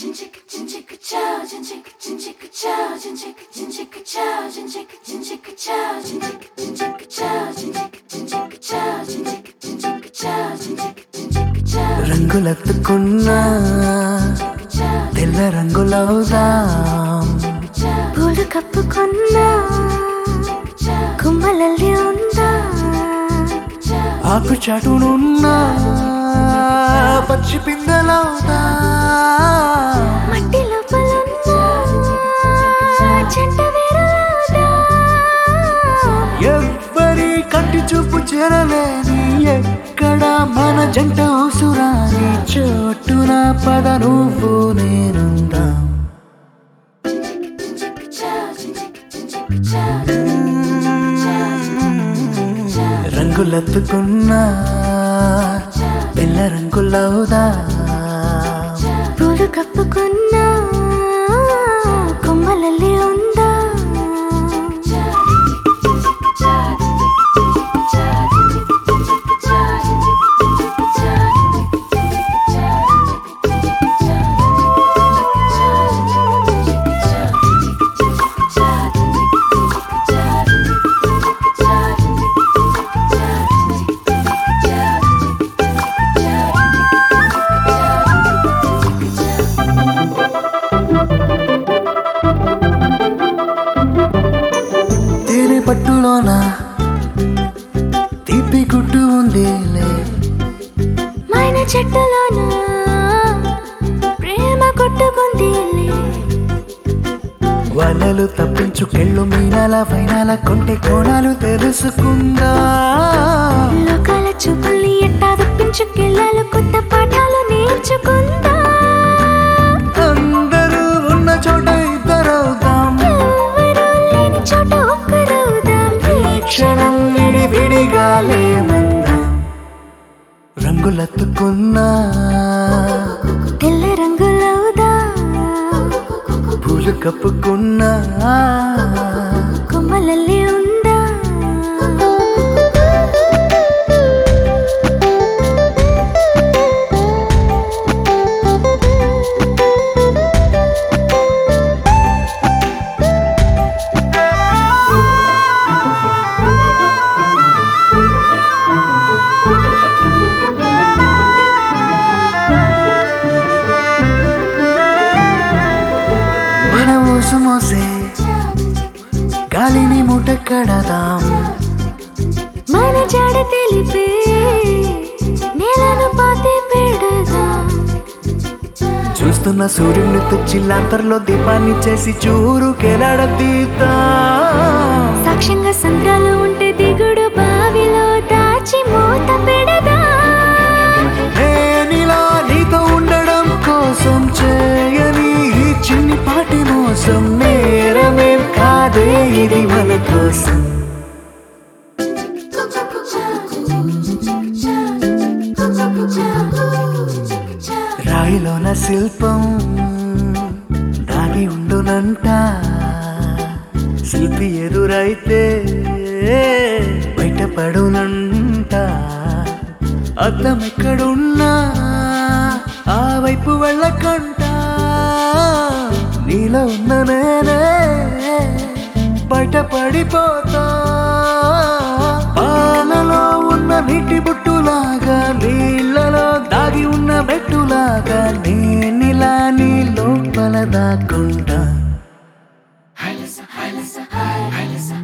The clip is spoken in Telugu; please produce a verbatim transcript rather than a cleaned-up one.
రంగులెత్తుకున్నా తెల్ల రంగులవుదాం, పూలు కప్పుకున్నా కుమ్మలల్లి ఉందా, ఆకు చాటునున్నా పచ్చి పిందెలవుదా, మట్టి లోపలున్నా చెంట వేరులవుదా. ఎవ్వరి కంటి చూపు చేరలేని ఎక్కడ మన జంట ఉసురాని చోటున పద నువ్వు నేనుందాం. రంగులెత్తుకున్నా పిల్ల రంగులవుదా, పూలు కప్పుకున్నా కొమ్మలల్లి ఉందా. తేనె పట్టులోన తీపి గుడ్డు ఉందిలే, మైన చెట్టులోన ప్రేమ కొట్టుకుందిలే. వలలు తప్పించు కెళ్ళు మీనాల వైనాల కొంటె కోణాలు తెలుసుకుందా, లోకాల చూపుల్ని ఎట్టా తప్పించుకెళ్ళాలి, కొత్త పాఠాలు నేర్చుకుందా. అందరూ ఉన్న చోట ఇద్దరవుదాం, ఎవరూ లేని చోట ఒక్కరవుదాం. ఈ క్షణం విడి విడిగా లేమందాం. రంగులెత్తుకున్నా తెల్ల రంగులవుదా, పూలు కప్పుకున్నా కొమ్మలల్లి ఉందా. మన ఊసు మోసే గాలిని మూట కడదాం, మన జాడ తెలిపే నేలను పాతి పెడదాం. చూస్తున్న సూర్యుని తుచ్చిల్లాంతర్లో దీపాన్ని చేసి చూరు కెలాడదీద్దాం. సాక్ష్యంగా సంద్రాలు ఉంటే దిగుడు బావిలో దాచి మూత పెడదా. నేనిలా నీతో ఉండడం కోసం చేయని ఈ చిన్ని పాటి మోసం నేరమేం కాదే ఇది మన కోసం. రాయిలోన శిల్పం దాగి ఉండునంట, శిల్పి ఎదురైతే బయటపడునంట. అద్దం ఎక్కడున్నా ఆ వైపు వెళ్ళకంట, నీలో ఉన్న నేనే బయటపడిపోతా. పాలలో ఉన్న నీటి బుట్టులాగా, నీళ్ళలో దాగి ఉన్న బెట్టులాగా నేనిలా నీ లోపల దాక్కుంటా.